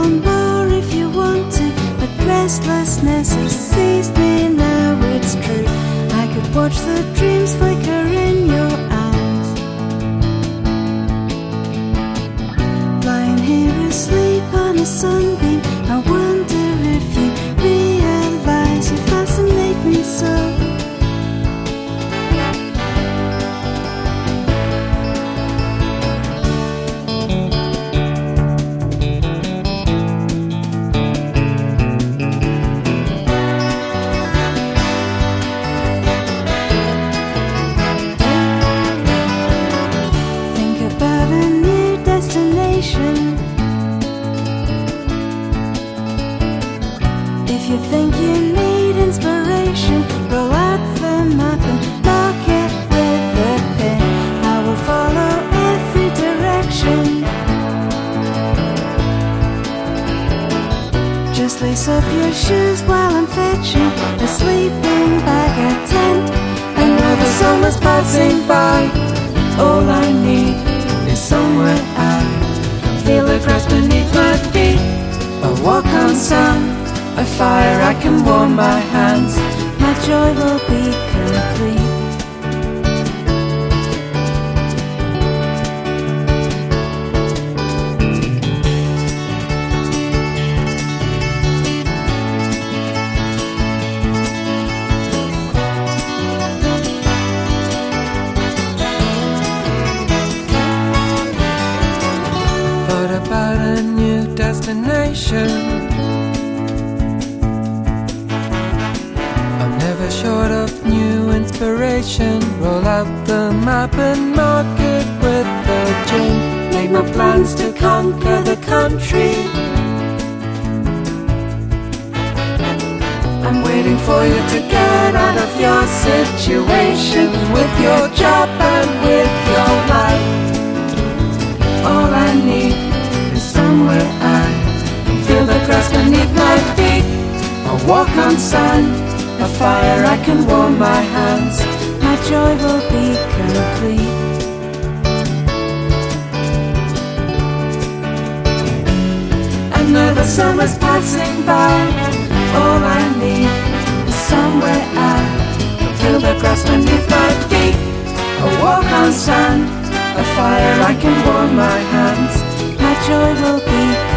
want more if you want to, but restlessness has seized me now, it's true. I could watch the dreams flicker in your eyes, lying here asleep on a sunbeam. I wonder if you realize you fascinate me so. If you think you need inspiration, roll out the map and mark it with a pen. I will follow every direction. Just lace up your shoes while I'm fetching a sleeping bag, a tent. Another summer's passing by. All I need is somewhere out. Feel the grass beneath my feet. I walk on sun. A fire I can warm my hands. My joy will be complete. Thought about a new destination. Short of new inspiration, roll out the map and mark it with a gin. Make my plans to conquer the country. I'm waiting for you to get out of your situation, with your job and with your life. All I need is somewhere I can feel the grass beneath my feet. I walk on sun. A fire I can warm my hands. My joy will be complete. Another summer's passing by. All I need is somewhere I feel the grass beneath my feet. A walk on sand. A fire I can warm my hands. My joy will be complete.